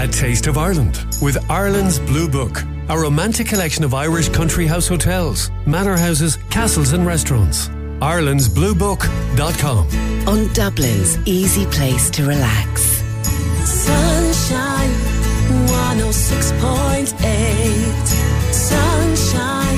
A Taste of Ireland with Ireland's Blue Book, a romantic collection of Irish country house hotels, manor houses, castles and restaurants. Ireland'sBlueBook.com. On Dublin's easy place to relax. Sunshine 106.8. Sunshine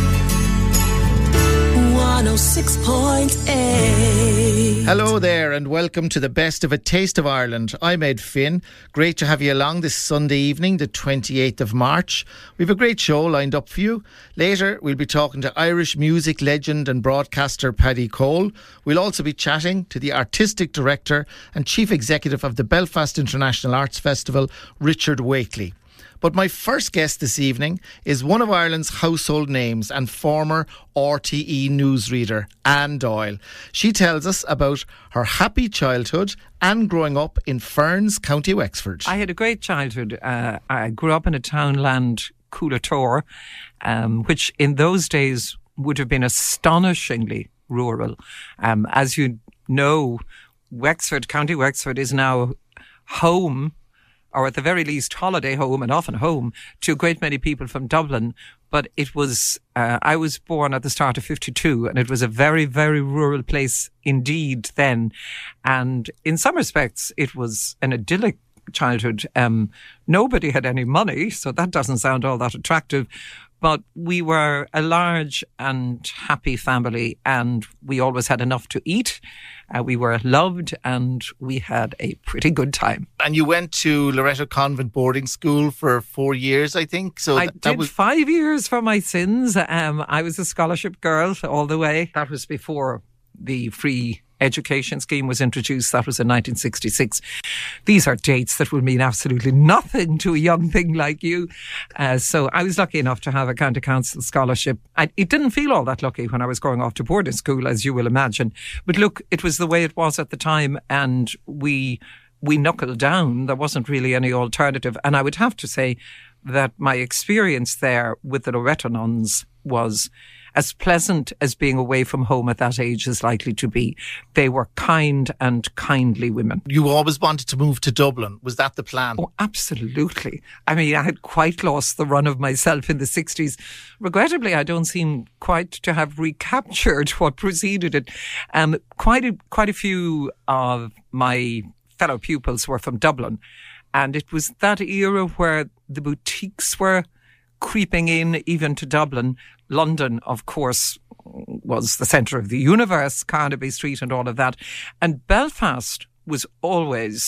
106.8. Hello there and welcome to the best of A Taste of Ireland. I'm Ed Finn. Great to have you along this Sunday evening, the 28th of March. We've a great show lined up for you. Later we'll be talking to Irish music legend and broadcaster Paddy Cole. We'll also be chatting to the artistic director and chief executive of the Belfast International Arts Festival, Richard Wakely. But my first guest this evening is one of Ireland's household names and former RTE newsreader, Anne Doyle. She tells us about her happy childhood and growing up in Ferns, County Wexford. I had a great childhood. I grew up in a townland, Coolator, which in those days would have been astonishingly rural. As you know, Wexford, County Wexford is now home, or at the very least holiday home and often home, to a great many people from Dublin. But it was, I was born at the start of 52 and it was a very, very rural place indeed then. And in some respects, it was an idyllic childhood. Nobody had any money, so that doesn't sound all that attractive. But we were a large and happy family and we always had enough to eat. We were loved and we had a pretty good time. And you went to Loreto Convent boarding school for 4 years, I think. So I did 5 years for my sins. I was a scholarship girl all the way. That was before the free education scheme was introduced. That was in 1966. These are dates that will mean absolutely nothing to a young thing like you. So I was lucky enough to have a county council scholarship. It didn't feel all that lucky when I was going off to boarding school, as you will imagine. But look, it was the way it was at the time, and we knuckled down. There wasn't really any alternative. And I would have to say that my experience there with the Loreto nuns was as pleasant as being away from home at that age is likely to be. They were kind and kindly women. You always wanted to move to Dublin. Was that the plan? Oh, absolutely. I mean, I had quite lost the run of myself in the 60s. Regrettably, I don't seem quite to have recaptured what preceded it. Quite a few of my fellow pupils were from Dublin. And it was that era where the boutiques were creeping in even to Dublin. London, of course, was the centre of the universe, Carnaby Street and all of that. And Belfast was always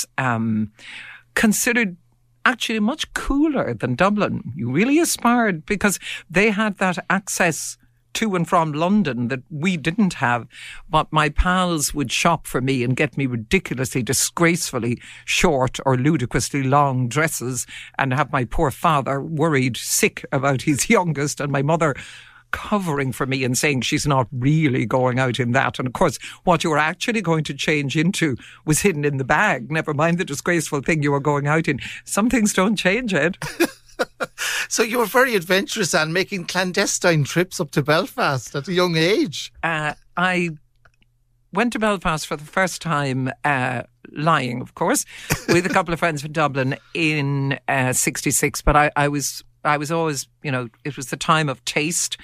considered actually much cooler than Dublin. You really aspired because they had that access to and from London that we didn't have. But my pals would shop for me and get me ridiculously, disgracefully short or ludicrously long dresses and have my poor father worried sick about his youngest and my mother covering for me and saying she's not really going out in that. And of course, what you were actually going to change into was hidden in the bag. Never mind the disgraceful thing you were going out in. Some things don't change, Ed. So you were very adventurous and making clandestine trips up to Belfast at a young age. I went to Belfast for the first time, lying, of course, with a couple of friends from Dublin in 66. But I was always, it was the time of taste.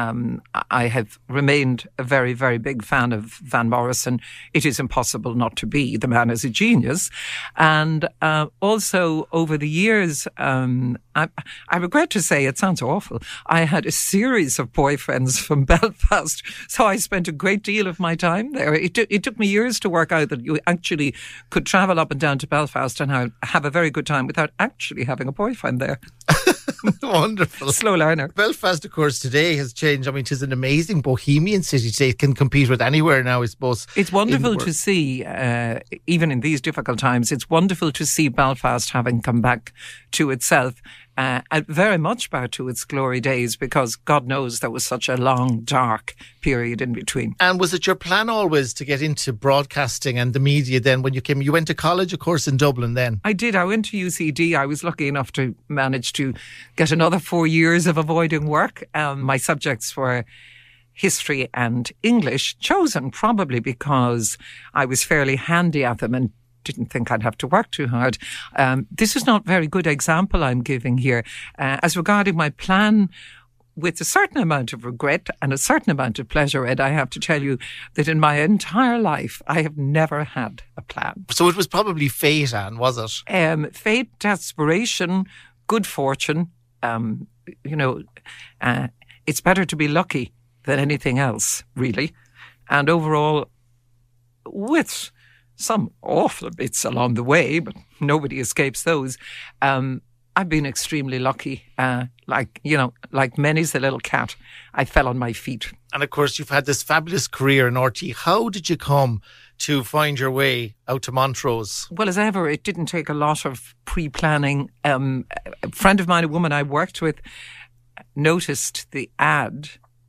I have remained a very, very big fan of Van Morrison. It is impossible not to be. The man is a genius. And also over the years, I regret to say, it sounds awful, I had a series of boyfriends from Belfast. So I spent a great deal of my time there. It took me years to work out that you actually could travel up and down to Belfast and have a very good time without actually having a boyfriend there. Wonderful. Slow learner. Belfast, of course, today has changed. I mean, it is an amazing bohemian city today. It can compete with anywhere now, I suppose. It's wonderful to see, even in these difficult times, it's wonderful to see Belfast having come back to itself. Very much back to its glory days, because God knows there was such a long, dark period in between. And was it your plan always to get into broadcasting and the media then when you came? You went to college, of course, in Dublin then. I did. I went to UCD. I was lucky enough to manage to get another 4 years of avoiding work. My subjects were history and English, chosen probably because I was fairly handy at them and didn't think I'd have to work too hard. This is not a very good example I'm giving here. As regarding my plan, with a certain amount of regret and a certain amount of pleasure, Ed, I have to tell you that in my entire life, I have never had a plan. So it was probably fate, Anne, was it? Fate, desperation, good fortune. It's better to be lucky than anything else, really. And overall, with some awful bits along the way, but nobody escapes those, I've been extremely lucky. Like many's the little cat, I fell on my feet. And of course, you've had this fabulous career in RT. How did you come to find your way out to Montrose? Well, as ever, it didn't take a lot of pre-planning. A friend of mine, a woman I worked with, noticed the ad.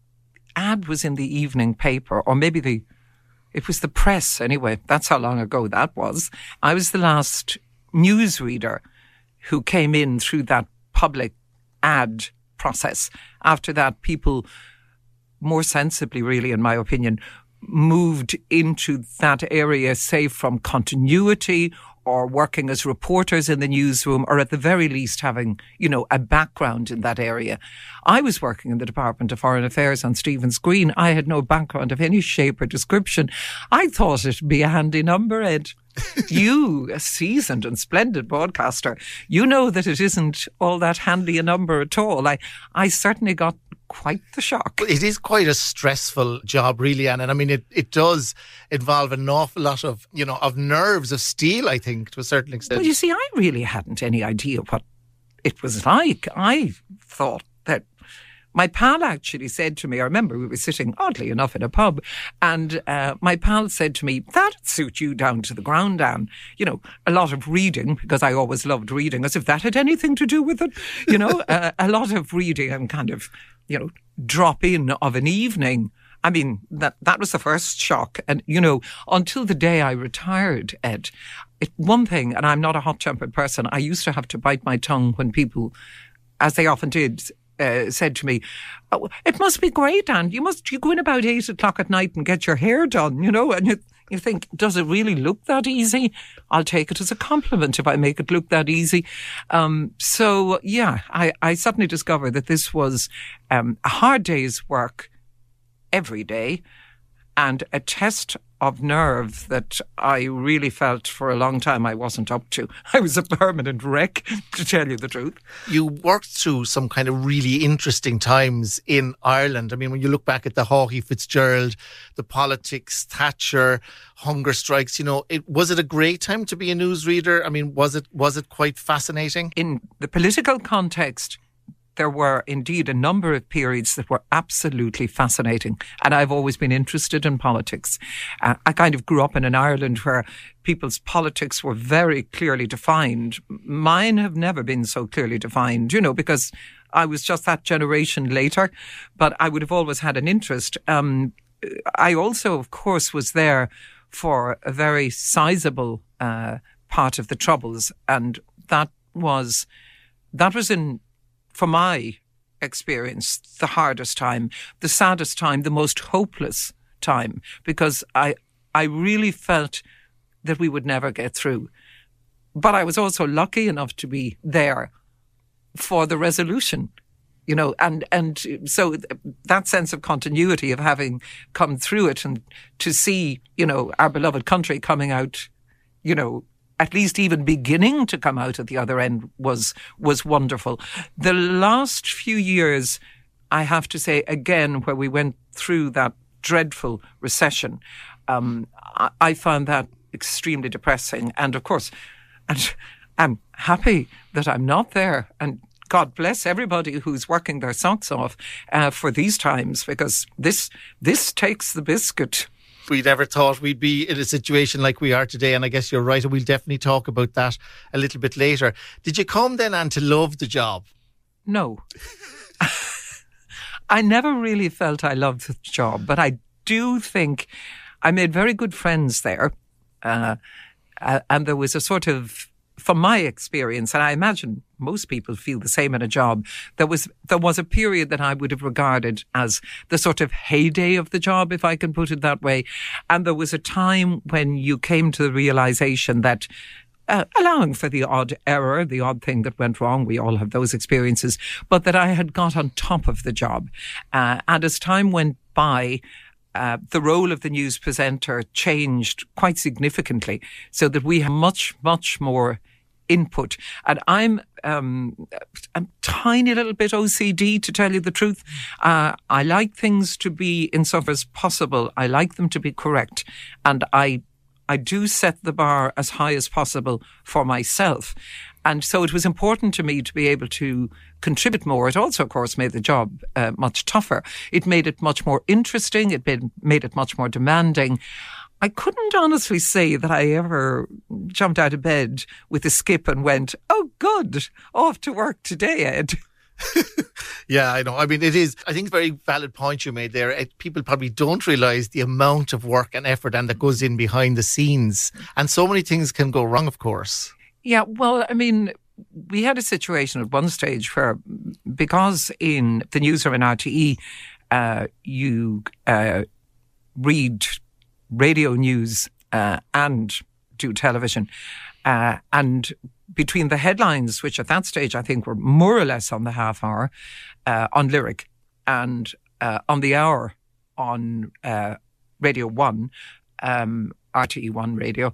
Ad was in the evening paper, or maybe it was the press anyway. That's how long ago that was. I was the last newsreader who came in through that public ad process. After that, people more sensibly, really, in my opinion, moved into that area, say from continuity or working as reporters in the newsroom, or at the very least having, a background in that area. I was working in the Department of Foreign Affairs on Stephen's Green. I had no background of any shape or description. I thought it'd be a handy number, Ed. You, a seasoned and splendid broadcaster, you know that it isn't all that handy a number at all. I certainly got quite the shock. It is quite a stressful job, really, Anne. And I mean, it does involve an awful lot of, of nerves of steel, I think, to a certain extent. Well, you see, I really hadn't any idea what it was like. I thought that my pal actually said to me, I remember we were sitting, oddly enough, in a pub, and my pal said to me, that'd suit you down to the ground, Anne. A lot of reading, because I always loved reading, as if that had anything to do with it. A lot of reading and kind of, drop in of an evening. I mean, that was the first shock. And, until the day I retired, Ed, one thing, and I'm not a hot-tempered person, I used to have to bite my tongue when people, as they often did, said to me, oh, it must be great, Anne. You go in about 8 o'clock at night and get your hair done, and you think, does it really look that easy? I'll take it as a compliment if I make it look that easy. So, I suddenly discovered that this was a hard day's work every day and a test of nerve that I really felt for a long time I wasn't up to. I was a permanent wreck, to tell you the truth. You worked through some kind of really interesting times in Ireland. I mean, when you look back at the Haughey Fitzgerald, the politics, Thatcher, hunger strikes, was it a great time to be a newsreader? I mean, was it quite fascinating? In the political context, there were indeed a number of periods that were absolutely fascinating. And I've always been interested in politics. I kind of grew up in an Ireland where people's politics were very clearly defined. Mine have never been so clearly defined, because I was just that generation later. But I would have always had an interest. I also, of course, was there for a very sizable part of the Troubles. And that was for my experience, the hardest time, the saddest time, the most hopeless time, because I really felt that we would never get through. But I was also lucky enough to be there for the resolution, and so that sense of continuity of having come through it and to see, our beloved country coming out, at least even beginning to come out at the other end was wonderful. The last few years, I have to say, again, where we went through that dreadful recession, I found that extremely depressing. And of course, I'm happy that I'm not there. And God bless everybody who's working their socks off for these times, because this takes the biscuit. We never thought we'd be in a situation like we are today, and I guess you're right, and we'll definitely talk about that a little bit later. Did you come then, Anne, to love the job? No. I never really felt I loved the job, but I do think I made very good friends there, and there was a sort of from my experience, and I imagine most people feel the same in a job, there was a period that I would have regarded as the sort of heyday of the job, if I can put it that way. And there was a time when you came to the realization that allowing for the odd error, the odd thing that went wrong, we all have those experiences, but that I had got on top of the job. And as time went by, the role of the news presenter changed quite significantly, so that we have much, much more input. And I'm a tiny little bit OCD, to tell you the truth. I like things to be, insofar as possible, I like them to be correct. And I do set the bar as high as possible for myself. And so it was important to me to be able to contribute more. It also, of course, made the job much tougher. It made it much more interesting. It made it much more demanding. I couldn't honestly say that I ever jumped out of bed with a skip and went, oh, good, off to work today, Ed. Yeah, I know. I mean, it is, I think, a very valid point you made there. People probably don't realise the amount of work and effort and that goes in behind the scenes. And so many things can go wrong, of course. Yeah, well, I mean, we had a situation at one stage where, because in the newsroom in RTE, you read radio news and do television. And between the headlines, which at that stage I think were more or less on the half hour, on Lyric, and on the hour on Radio 1, RTE 1 Radio,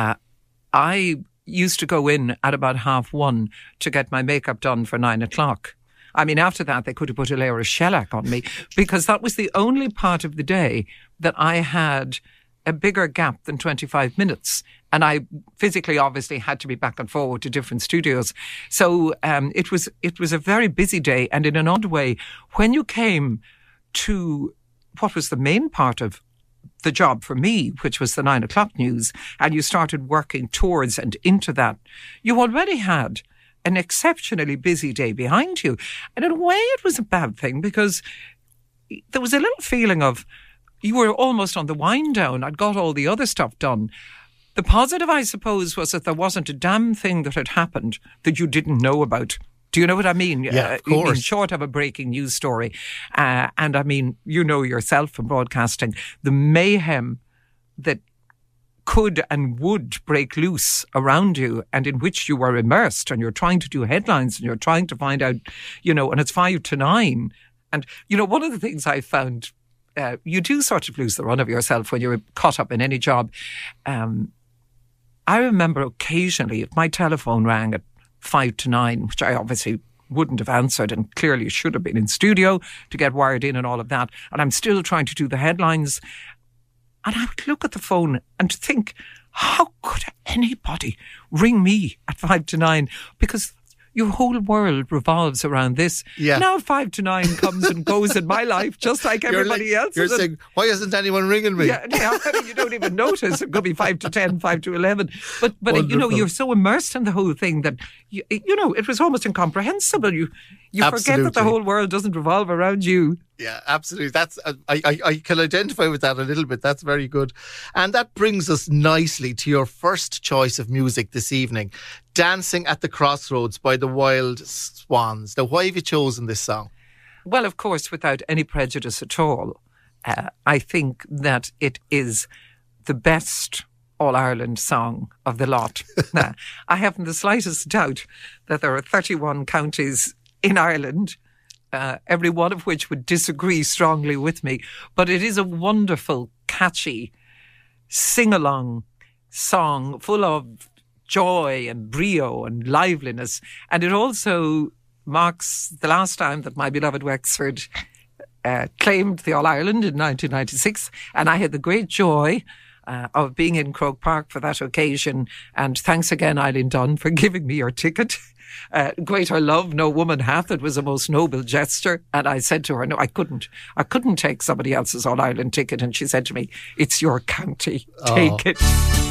I used to go in at about 1:30 to get my makeup done for 9 o'clock. I mean, after that, they could have put a layer of shellac on me, because that was the only part of the day that I had a bigger gap than 25 minutes. And I physically, obviously, had to be back and forward to different studios. So it was a very busy day. And in an odd way, when you came to what was the main part of the job for me, which was the 9 o'clock news, and you started working towards and into that, you already had an exceptionally busy day behind you. And in a way, it was a bad thing, because there was a little feeling of you were almost on the wind down. I'd got all the other stuff done. The positive, I suppose, was that there wasn't a damn thing that had happened that you didn't know about. Do you know what I mean? Yeah, of course. Short of a breaking news story. And I mean, you know yourself from broadcasting, the mayhem that could and would break loose around you, and in which you were immersed, and you're trying to do headlines, and you're trying to find out, and it's 5 to 9. And, one of the things I found, you do sort of lose the run of yourself when you're caught up in any job. I remember occasionally, if my telephone rang at 5 to 9, which I obviously wouldn't have answered and clearly should have been in studio to get wired in and all of that, and I'm still trying to do the headlines, and I would look at the phone and think, how could anybody ring me at 5 to 9? Because your whole world revolves around this. Yeah. Now 5 to 9 comes and goes in my life, just like everybody else. You're saying, why isn't anyone ringing me? Yeah, I mean, you don't even notice. It could be 5 to 10, 5 to 11. But you're so immersed in the whole thing that, it was almost incomprehensible. You forget that the whole world doesn't revolve around you. Yeah, absolutely. That's I can identify with that a little bit. That's very good. And that brings us nicely to your first choice of music this evening, Dancing at the Crossroads by the Wild Swans. Now, why have you chosen this song? Well, of course, without any prejudice at all, I think that it is the best All-Ireland song of the lot. Now, I haven't the slightest doubt that there are 31 counties in Ireland, every one of which would disagree strongly with me. But it is a wonderful, catchy, sing-along song full of joy and brio and liveliness. And it also marks the last time that my beloved Wexford claimed the All-Ireland in 1996. And I had the great joy of being in Croke Park for that occasion. And thanks again, Eileen Dunn, for giving me your ticket. Greater love no woman hath. It was a most noble gesture. And I said to her, no, I couldn't take somebody else's All-Ireland ticket. And she said to me, it's your county. Take it.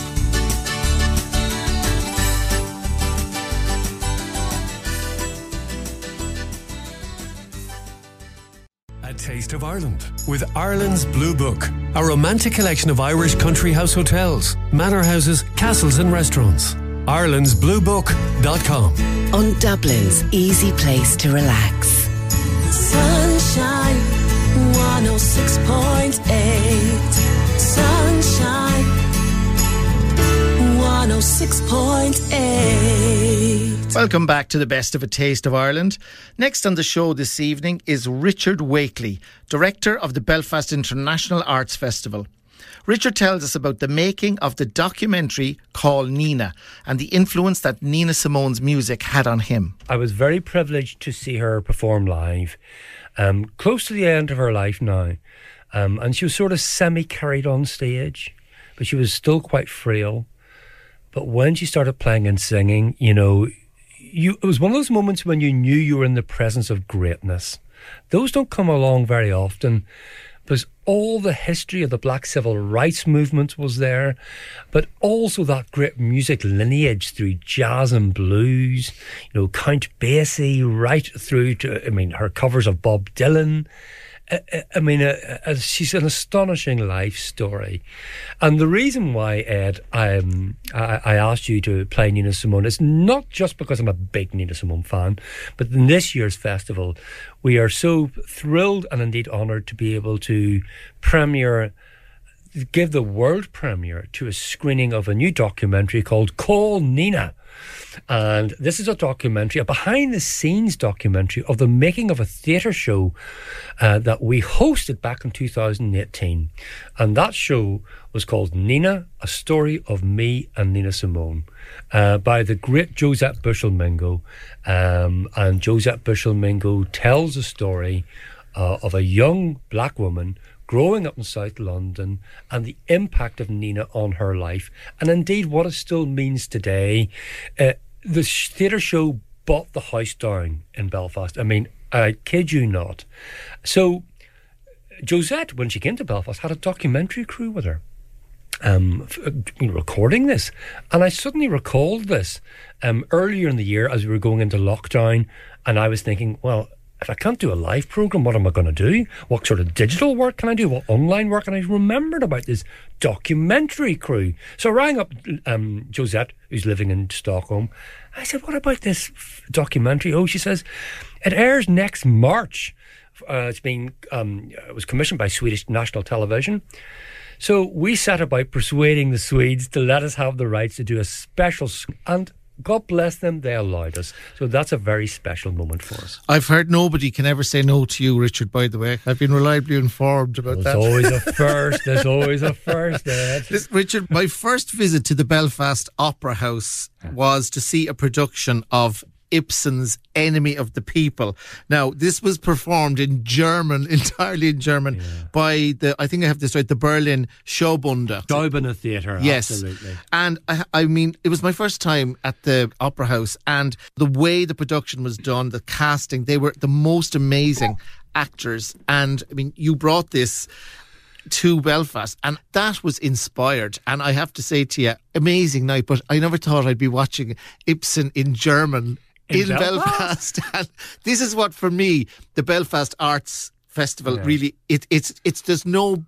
A Taste of Ireland with Ireland's Blue Book, a romantic collection of Irish country house hotels, manor houses, castles and restaurants. IrelandsBlueBook.com. On Dublin's easy place to relax. Sunshine 106.8. Sunshine 106.8. Welcome back to the Best of a Taste of Ireland. Next on the show this evening is Richard Wakely, Director of the Belfast International Arts Festival. Richard tells us about the making of the documentary Call Nina and the influence that Nina Simone's music had on him. I was very privileged to see her perform live, close to the end of her life now. And she was sort of semi-carried on stage, but she was still quite frail. But when she started playing and singing, it was one of those moments when you knew you were in the presence of greatness. Those don't come along very often. Because all the history of the Black Civil Rights Movement was there, but also that great music lineage through jazz and blues, Count Basie right through to, her covers of Bob Dylan. She's an astonishing life story. And the reason why, Ed, I asked you to play Nina Simone is not just because I'm a big Nina Simone fan, but in this year's festival, we are so thrilled and indeed honoured to be able to give the world premiere to a screening of a new documentary called Call Nina. And this is a documentary, a behind-the-scenes documentary of the making of a theatre show that we hosted back in 2018. And that show was called Nina, A Story of Me and Nina Simone, by the great Josette Bushell-Mingo. And Josette Bushell-Mingo tells the story of a young black woman growing up in South London and the impact of Nina on her life, and indeed what it still means today. The theatre show bought the house down in Belfast. I kid you not. So Josette, when she came to Belfast, had a documentary crew with her recording this. And I suddenly recalled this earlier in the year as we were going into lockdown, and I was thinking, well, if I can't do a live programme, what am I going to do? What sort of digital work can I do? What online work? And I remembered about this documentary crew. So I rang up Josette, who's living in Stockholm. I said, what about this documentary? Oh, she says, it airs next March. It was commissioned by Swedish National Television. So we set about persuading the Swedes to let us have the rights to do a special, and God bless them, they allowed us. So that's a very special moment for us. I've heard nobody can ever say no to you, Richard, by the way. I've been reliably informed about that. There's always a first. There's always a first, Ed. Richard, my first visit to the Belfast Opera House was to see a production of Ibsen's Enemy of the People. Now, this was performed in German, entirely in German, by I think I have this right, the Berlin Schaubühne. Schaubühne Theatre, yes. Absolutely. And it was my first time at the Opera House, and the way the production was done, the casting, they were the most amazing actors. And you brought this to Belfast, and that was inspired. And I have to say to you, amazing night, but I never thought I'd be watching Ibsen in German in Belfast. And this is what, for me, the Belfast Arts Festival really, it's there's no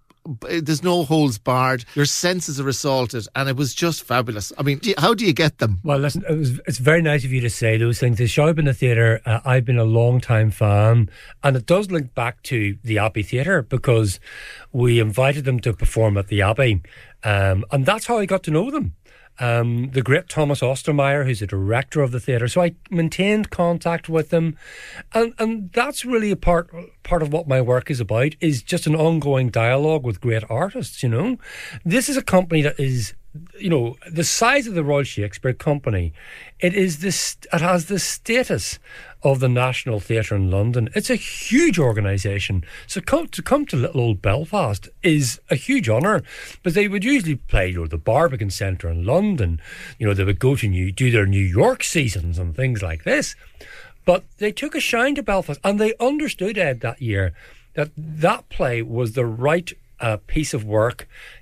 holds barred. Your senses are assaulted, and it was just fabulous. How do you get them? Well, listen, it's very nice of you to say those things. The Schaubühne Theatre, I've been a long time fan, and it does link back to the Abbey Theatre because we invited them to perform at the Abbey, and that's how I got to know them. The great Thomas Ostermeyer, who's the director of the theatre. So I maintained contact with them. And that's really a part of what my work is about, is just an ongoing dialogue with great artists, This is a company that is, the size of the Royal Shakespeare Company. It has the status of the National Theatre in London. It's a huge organisation. So to come to little old Belfast is a huge honour. But they would usually play, the Barbican Centre in London. They would go to do their New York seasons and things like this. But they took a shine to Belfast, and they understood, Ed, that year that play was the right piece of work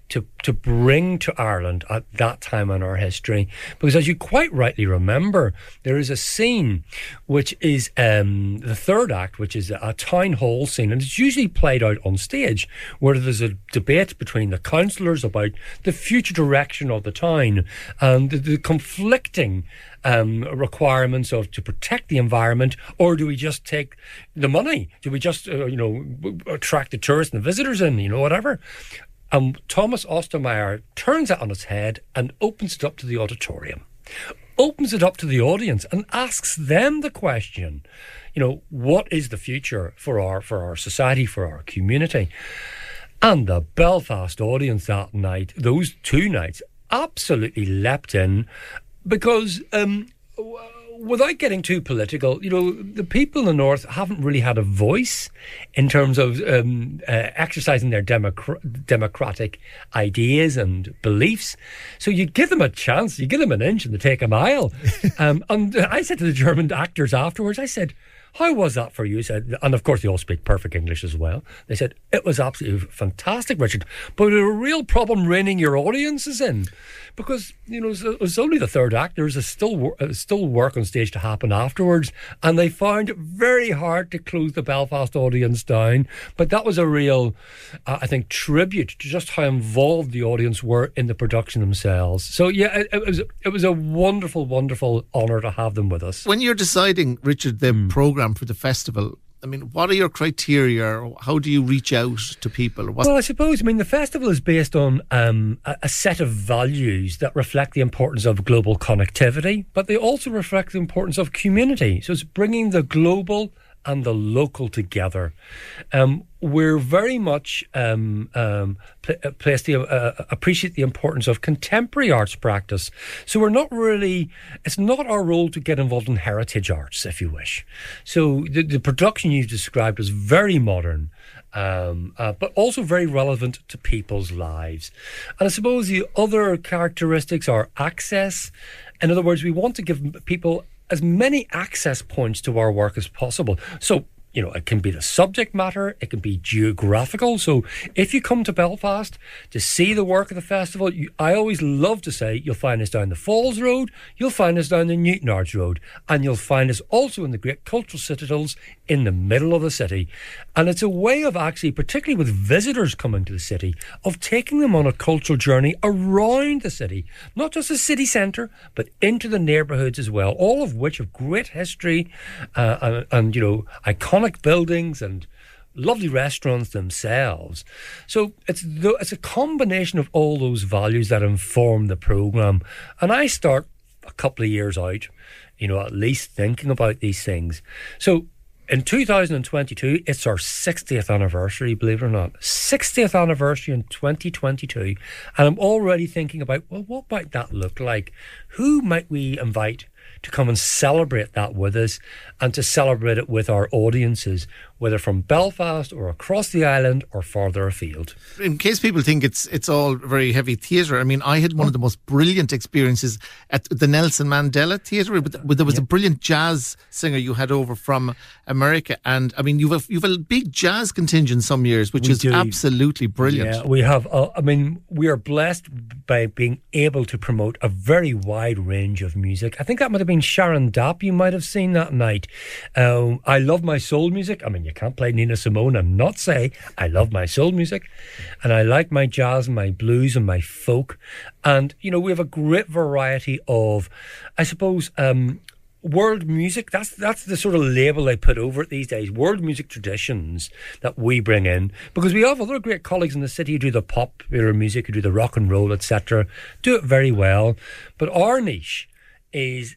to bring to Ireland at that time in our history. Because as you quite rightly remember, there is a scene which is the third act, which is a town hall scene, and it's usually played out on stage, where there's a debate between the councillors about the future direction of the town and the conflicting requirements of to protect the environment, or do we just take the money? Do we just attract the tourists and the visitors in, whatever? And Thomas Ostermeyer turns that on its head and opens it up to the auditorium, opens it up to the audience and asks them the question, what is the future for our society, for our community? And the Belfast audience that night, those 2 nights, absolutely leapt in, because without getting too political, the people in the North haven't really had a voice in terms of exercising their democratic ideas and beliefs. So you give them a chance, you give them an inch and they take a mile. And I said to the German actors afterwards, I said, how was that for you? He said, and of course they all speak perfect English as well. They said, it was absolutely fantastic, Richard, but we had a real problem reining your audiences in, because it was only the third act. There was still work on stage to happen afterwards, and they found it very hard to close the Belfast audience down. But that was a real, I think, tribute to just how involved the audience were in the production themselves. So yeah, it was a wonderful, wonderful honour to have them with us. When you're deciding, Richard, the programme for the festival, I mean, what are your criteria? How do you reach out to people? Well, I suppose, the festival is based on a set of values that reflect the importance of global connectivity, but they also reflect the importance of community. So it's bringing the global and the local together. We're very much appreciate the importance of contemporary arts practice. So it's not our role to get involved in heritage arts, if you wish. So the production you've described is very modern, but also very relevant to people's lives. And I suppose the other characteristics are access. In other words, we want to give people as many access points to our work as possible. So, it can be the subject matter, it can be geographical. So if you come to Belfast to see the work of the festival, I always love to say you'll find us down the Falls Road, you'll find us down the Newtonards Road, and you'll find us also in the great cultural citadels in the middle of the city. And it's a way of actually, particularly with visitors coming to the city, of taking them on a cultural journey around the city, not just the city centre, but into the neighbourhoods as well, all of which have great history and iconic buildings and lovely restaurants themselves. So it's a combination of all those values that inform the programme. And I start a couple of years out, at least thinking about these things. So in 2022, it's our 60th anniversary, believe it or not. 60th anniversary in 2022. And I'm already thinking about, well, what might that look like? Who might we invite to come and celebrate that with us, and to celebrate it with our audiences, whether from Belfast or across the island or farther afield. In case people think it's all very heavy theatre, I had one of the most brilliant experiences at the Nelson Mandela Theatre. But there was a brilliant jazz singer you had over from America, and you've a big jazz contingent some years, which is absolutely brilliant. Yeah, we have. We are blessed by being able to promote a very wide range of music. I think that might have been Sharon Dapp. You might have seen that night. I love my soul music. You can't play Nina Simone and not say I love my soul music, and I like my jazz and my blues and my folk. And we have a great variety of, I suppose, world music. That's the sort of label they put over it these days. World music traditions that we bring in, because we have other great colleagues in the city who do the popular music, who do the rock and roll, etc. Do it very well. But our niche is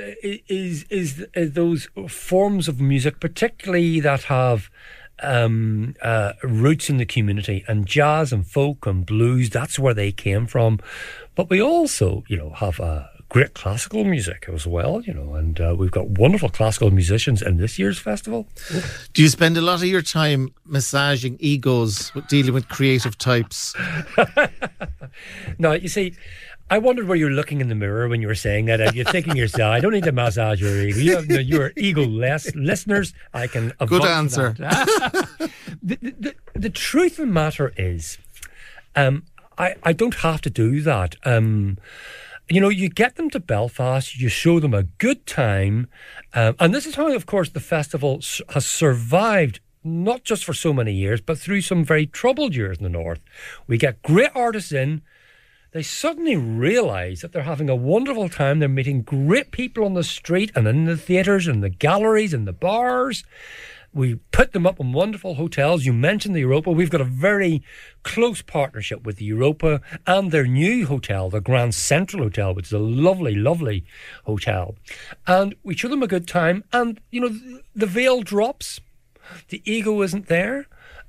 those forms of music, particularly that have roots in the community, and jazz and folk and blues. That's where they came from. But we also, have great classical music as well, and we've got wonderful classical musicians in this year's festival. Do you spend a lot of your time massaging egos, dealing with creative types? No, you see, I wondered where you're looking in the mirror when you were saying that. And you're thinking yourself, I don't need to massage your ego. You're ego-less. Listeners, I can... Good answer. The truth of the matter is, I don't have to do that. You get them to Belfast, you show them a good time, and this is how, of course, the festival has survived, not just for so many years, but through some very troubled years in the north. We get great artists in. They suddenly realise that they're having a wonderful time. They're meeting great people on the street and in the theatres and the galleries and the bars. We put them up in wonderful hotels. You mentioned the Europa. We've got a very close partnership with the Europa and their new hotel, the Grand Central Hotel, which is a lovely, lovely hotel. And we show them a good time. And, the veil drops. The ego isn't there.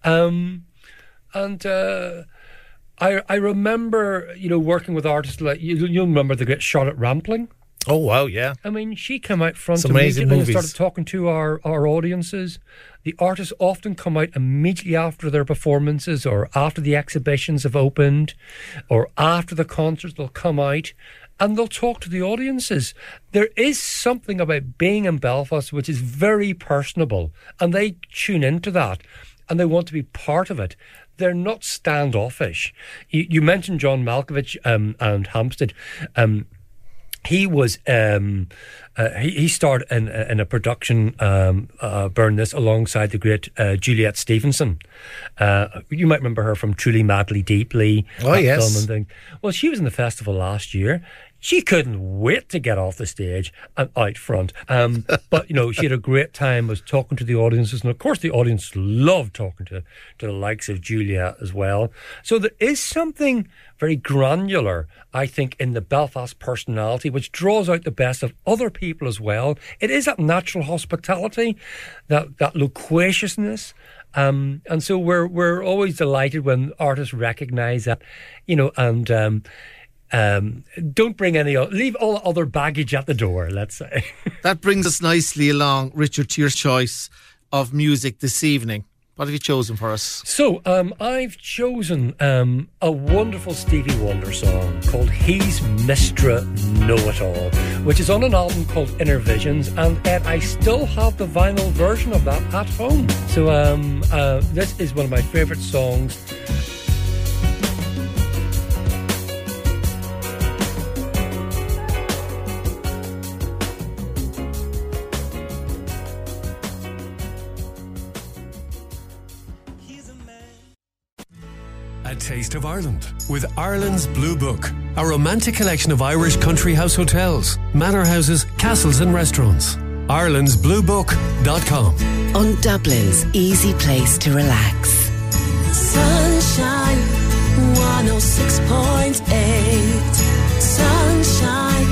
I remember, working with artists like, you'll remember the great Charlotte Rampling. Oh, wow, yeah. I mean, she came out front Some amazing immediately and movies. started talking to our audiences. The artists often come out immediately after their performances or after the exhibitions have opened or after the concerts. They'll come out and they'll talk to the audiences. There is something about being in Belfast which is very personable, and they tune into that and they want to be part of it. They're not standoffish. You mentioned John Malkovich and Hampstead. He was he starred in a production, Burn This, alongside the great Juliet Stevenson. You might remember her from Truly Madly Deeply. Oh, yes. Film and thing. Well, she was in the festival last year. She couldn't wait to get off the stage and out front. But, she had a great time, was talking to the audiences. And, of course, the audience loved talking to the likes of Julia as well. So there is something very granular, I think, in the Belfast personality, which draws out the best of other people as well. It is that natural hospitality, that loquaciousness. And so we're always delighted when artists recognise that, don't bring leave all other baggage at the door, let's say. That brings us nicely along, Richard, to your choice of music this evening. What have you chosen for us? So, I've chosen a wonderful Stevie Wonder song called He's Mr. Know-It-All, which is on an album called Inner Visions, and I still have the vinyl version of that at home. So, this is one of my favourite songs. A Taste of Ireland with Ireland's Blue Book, a romantic collection of Irish country house hotels, manor houses, castles and restaurants. Ireland'sBlueBook.com. On Dublin's easy place to relax. Sunshine 106.8. Sunshine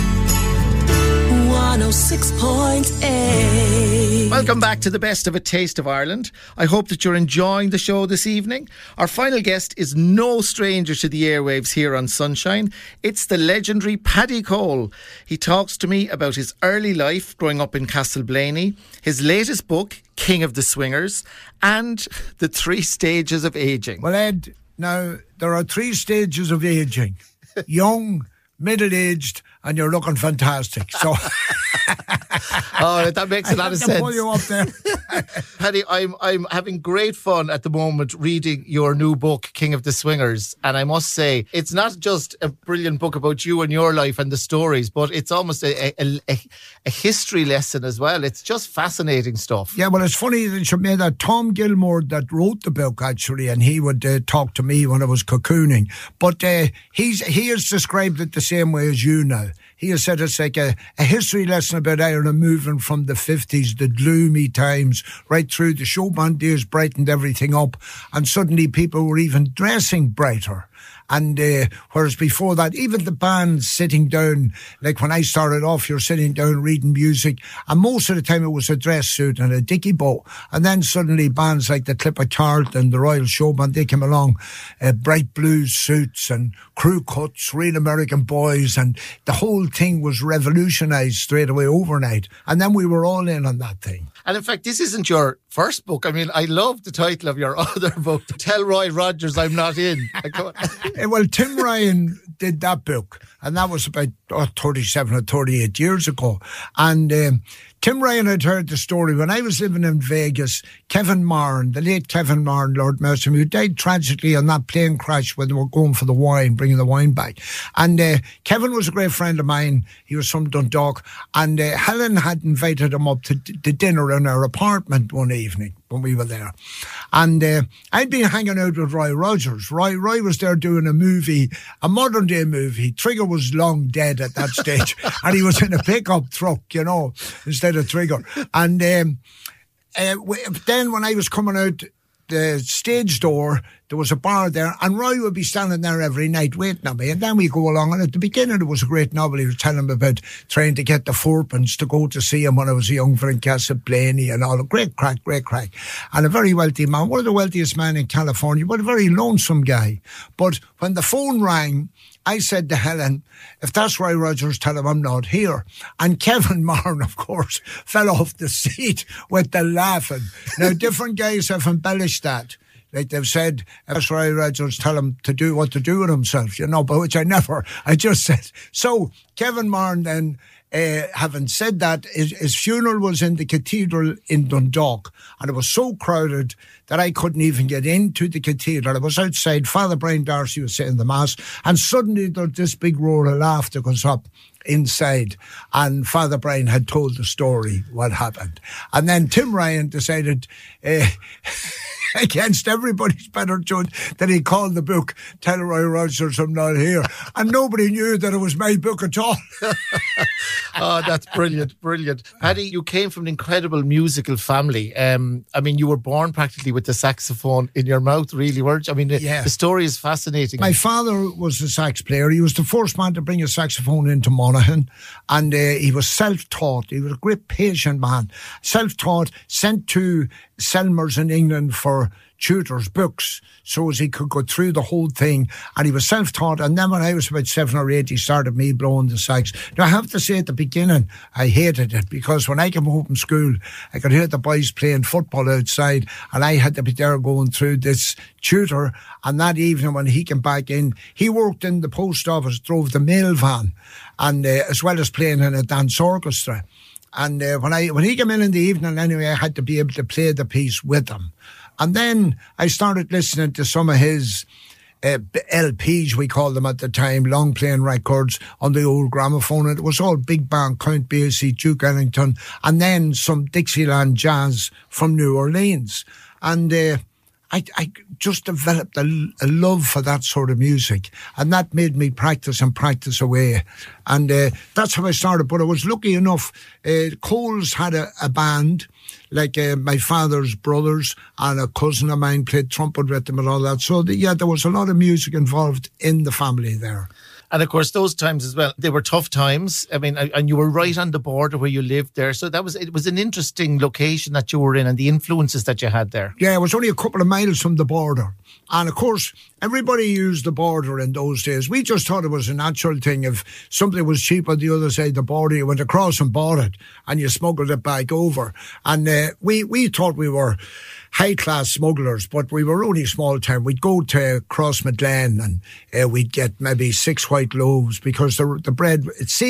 106.8. Welcome back to the best of A Taste of Ireland. I hope that you're enjoying the show this evening. Our final guest is no stranger to the airwaves here on Sunshine. It's the legendary Paddy Cole. He talks to me about his early life growing up in Castleblaney, his latest book, King of the Swingers, and the 3 stages of ageing. Well, Ed, now there are 3 stages of ageing. Young, middle-aged, and you're looking fantastic. So, oh, that makes a lot of sense. Pull you up there. Paddy, I'm having great fun at the moment reading your new book, King of the Swingers, and I must say it's not just a brilliant book about you and your life and the stories, but it's almost a history lesson as well. It's just fascinating stuff. Yeah, well, it's funny that you made that. Tom Gilmore that wrote the book, actually, and he would talk to me when I was cocooning, but he has described it the same way as you now. He has said it's like a history lesson about Ireland moving from the 50s, the gloomy times, right through the showband days, brightened everything up, and suddenly people were even dressing brighter. And whereas before that, even the bands sitting down, like when I started off, you're sitting down reading music, and most of the time it was a dress suit and a dicky bow. And then suddenly bands like the Clipper Carlton, the Royal Showband, they came along, bright blue suits and crew cuts, Real American Boys, and the whole thing was revolutionised straight away overnight. And then we were all in on that thing. And in fact, this isn't your first book. I mean, I love the title of your other book, Tell Roy Rogers I'm Not In. Well, Tim Ryan did that book, and that was about 37 or 38 years ago. And Tim Ryan had heard the story when I was living in Vegas. Kevin Marn, the late Kevin Marn, Lord mercy him, who died tragically on that plane crash when they were going for the wine, bringing the wine back. And Kevin was a great friend of mine. He was from Dundalk. And Helen had invited him up to dinner in her apartment one evening when we were there. And I'd been hanging out with Roy Rogers. Roy was there doing a movie, a modern day movie. Trigger was long dead at that stage. And he was in a pickup truck, you know, instead of Trigger. And then when I was coming out the stage door, there was a bar there, and Roy would be standing there every night waiting on me. And then we go along, and at the beginning, it was a great novel. He was telling me about trying to get the fourpence to go to see him when I was a young for in Castleblaney and all. Great crack. And a very wealthy man, one of the wealthiest men in California, but a very lonesome guy. But when the phone rang, I said to Helen, if that's Roy Rogers, tell him I'm not here. And Kevin Marn, of course, fell off the seat with the laughing. Now, different guys have embellished that. Like they've said, if that's Roy Rogers, tell him to do what to do with himself, you know, but which I just said. So Kevin Marn then, having said that, his funeral was in the cathedral in Dundalk, and it was so crowded that I couldn't even get into the cathedral. I was outside. Father Brian Darcy was saying the mass, and suddenly there's this big roar of laughter goes up inside, and Father Brian had told the story, what happened. And then Tim Ryan decided, against everybody's better judge, that he called the book Tell Roy Rogers I'm Not Here, and nobody knew that it was my book at all. Oh, that's brilliant. Paddy, you came from an incredible musical family. I mean, you were born practically with the saxophone in your mouth, really, weren't you? I mean, the story is fascinating. My father was a sax player. He was the first man to bring a saxophone into Monaghan, and he was self-taught. He was a great patient man. Self-taught, sent to Selmers in England for tutors' books so as he could go through the whole thing, and he was self-taught. And then when I was about 7 or 8, he started me blowing the sax. Now, I have to say at the beginning I hated it, because when I came home from school I could hear the boys playing football outside, and I had to be there going through this tutor. And that evening when he came back in, he worked in the post office, drove the mail van, and as well as playing in a dance orchestra. And when he came in the evening anyway, I had to be able to play the piece with him. And then I started listening to some of his LPs, we called them at the time, long playing records on the old gramophone. And it was all big band, Count Basie, Duke Ellington, and then some Dixieland jazz from New Orleans. And I just developed a love for that sort of music, and that made me practice away. And that's how I started. But I was lucky enough, Coles had a band, like my father's brothers, and a cousin of mine played trumpet with them and all that. So there was a lot of music involved in the family there. And of course, those times as well, they were tough times. I mean, and you were right on the border where you lived there. So it was an interesting location that you were in, and the influences that you had there. Yeah, it was only a couple of miles from the border. And of course, everybody used the border in those days. We just thought it was a natural thing. If something was cheap on the other side of the border, you went across and bought it, and you smuggled it back over. And we thought we were high-class smugglers, but we were only small town. We'd go to Crossmaglen, and we'd get maybe 6 white loaves, because the bread,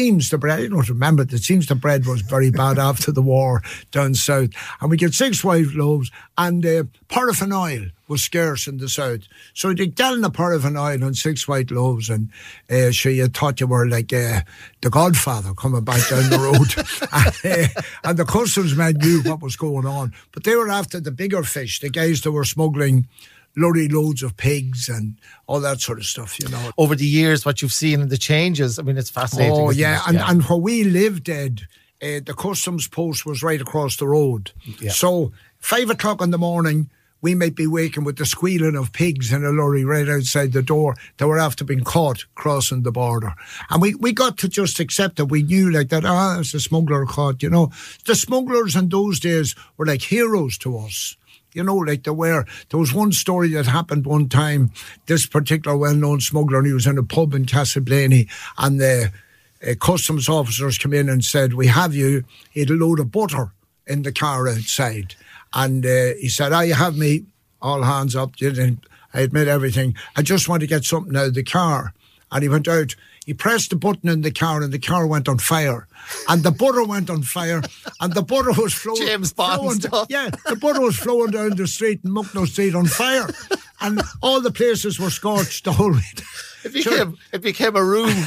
I don't remember it seems the bread was very bad after the war down south. And we'd get 6 white loaves, and paraffin oil was scarce in the south. So you'd gallon of paraffin oil and 6 white loaves, and sure, you thought you were like the Godfather coming back down the road. And the customs men knew what was going on. But they were after the bigger fish, the guys that were smuggling lorry loads of pigs and all that sort of stuff, you know. Over the years, what you've seen and the changes, I mean, it's fascinating. Oh, yeah. And where we lived, Ed, the customs post was right across the road. Yeah. So 5 o'clock in the morning, we might be waking with the squealing of pigs in a lorry right outside the door that were after being caught crossing the border. And we got to just accept it. We knew like that, it's a smuggler caught, you know. The smugglers in those days were like heroes to us. You know, like there was one story that happened one time. This particular well-known smuggler, he was in a pub in Castleblaney, and the customs officers came in and said, we have you, he had a load of butter in the car outside. And he said, you have me, all hands up, I admit everything. I just want to get something out of the car. and he went out. He pressed the button in the car and the car went on fire. And the butter went on fire and the butter was flowing. James Bond stuff. Yeah, the butter was flowing down the street in Mucknow Street on fire. And all the places were scorched the whole way. It became a room.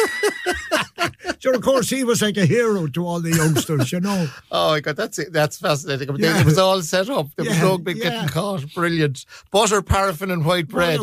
So, of course, he was like a hero to all the youngsters, you know. Oh, my God, that's fascinating. I mean, Yeah. it was all set up. There was Yeah, no big yeah. getting caught. Brilliant. Butter, paraffin and white bread.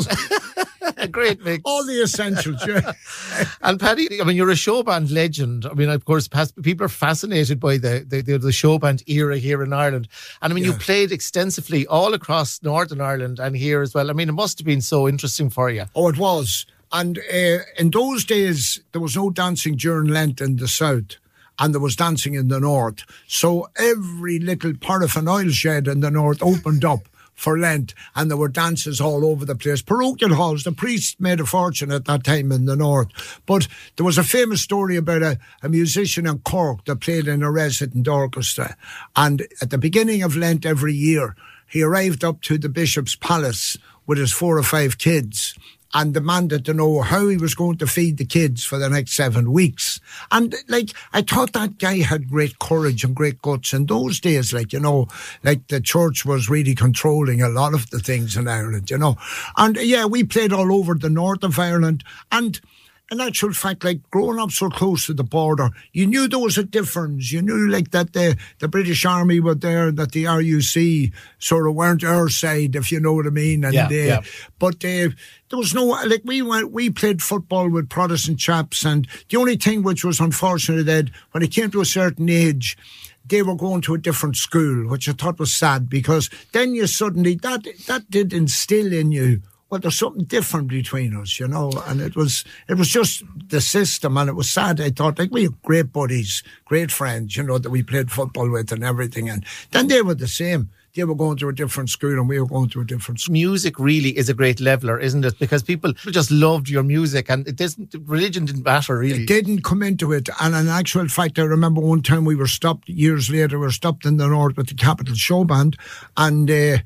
A great mix. All the essentials, yeah. And Paddy, I mean, you're a show band legend. I mean, of course, people are fascinated by the show band era here in Ireland. And I mean, you played extensively all across Northern Ireland and here as well. I mean, it must have been so interesting for you. Oh, it was. And in those days, there was no dancing during Lent in the south, and there was dancing in the north. So every little paraffin oil shed in the north opened up for Lent, and there were dances all over the place. Parochial halls, the priests made a fortune at that time in the north. But there was a famous story about a musician in Cork that played in a resident orchestra. And at the beginning of Lent every year, he arrived up to the bishop's palace with his 4 or 5 kids and demanded to know how he was going to feed the kids for the next 7 weeks. And, like, I thought that guy had great courage and great guts in those days, like, you know, like the church was really controlling a lot of the things in Ireland, you know. And, yeah, we played all over the north of Ireland, and in actual fact, like, growing up so close to the border, you knew there was a difference. You knew, like, that the British Army were there, that the RUC sort of weren't our side, if you know what I mean. And But there was no, like, we played football with Protestant chaps, and the only thing which was unfortunate, Ed, when it came to a certain age, they were going to a different school, which I thought was sad, because then you suddenly, that did instill in you, well, there's something different between us, you know, and it was just the system, and it was sad. I thought, like, we had great buddies, great friends, you know, that we played football with and everything, and then they were the same. They were going to a different school and we were going to a different school. Music really is a great leveler, isn't it? Because people just loved your music, and religion didn't matter, really. It didn't come into it. And in actual fact, I remember one time we were stopped, years later, we were stopped in the north with the Capital Show Band, and the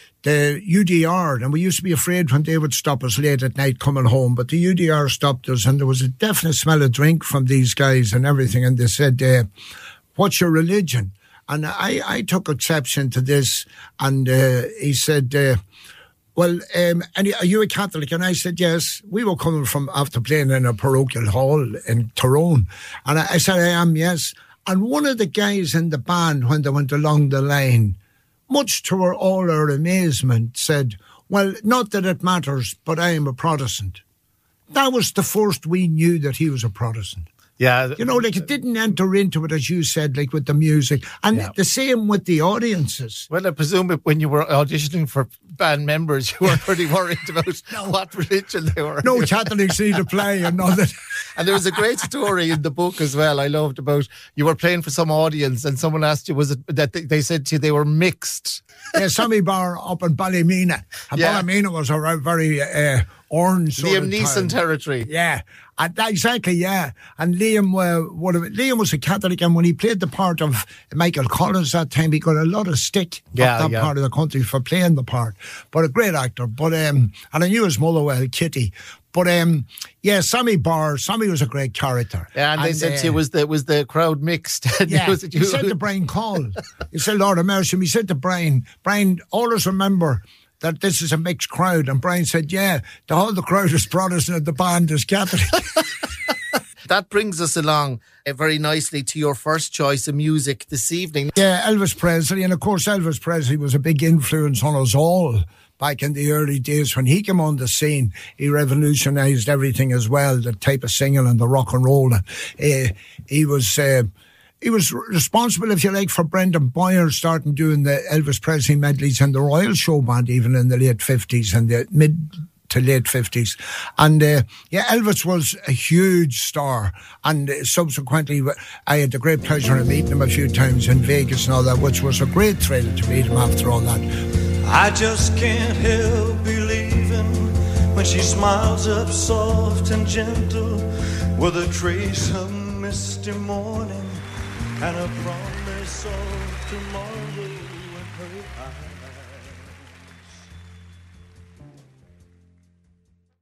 UDR, and we used to be afraid when they would stop us late at night coming home, but the UDR stopped us, and there was a definite smell of drink from these guys and everything, and they said, what's your religion? And I took exception to this, and he said, well, are you a Catholic? And I said, yes. We were coming from after playing in a parochial hall in Tyrone, and I said, I am, yes. And one of the guys in the band, when they went along the line, much to all our amazement, said, well, not that it matters, but I am a Protestant. That was the first we knew that he was a Protestant. Yeah. You know, like, it didn't enter into it, as you said, like with the music. And the same with the audiences. Well, I presume when you were auditioning for band members, you were pretty worried about what religion they were. No Catholics need to play and all that. And there was a great story in the book as well, I loved, about you were playing for some audience and someone asked you, was it that they said to you they were mixed? Yeah, Sammy Bar up in Ballymena. And Ballymena was a very orange sort Liam of Neeson territory. Yeah. Exactly, yeah. And Liam was a Catholic, and when he played the part of Michael Collins that time, he got a lot of stick up that part of the country for playing the part. But a great actor. But and I knew his mother well, Kitty. But Sammy was a great character. Yeah, and they said to you, was the crowd mixed? Yeah, he said to Brian Call, he said, Lord of mercy, he said to Brian, always remember that this is a mixed crowd. And Brian said, yeah, the whole the crowd is Protestant and the band is Catholic. That brings us along very nicely to your first choice of music this evening. Yeah, Elvis Presley. And of course, Elvis Presley was a big influence on us all back in the early days. When he came on the scene, he revolutionised everything as well, the type of singing and the rock and roll. He was responsible, if you like, for Brendan Boyer starting doing the Elvis Presley medleys and the Royal Show Band even in the late 50s and the mid to late 50s. And Elvis was a huge star. And subsequently, I had the great pleasure of meeting him a few times in Vegas and all that, which was a great thrill to meet him after all that. I just can't help believing when she smiles up soft and gentle with a trace of misty morning and a promise of tomorrow.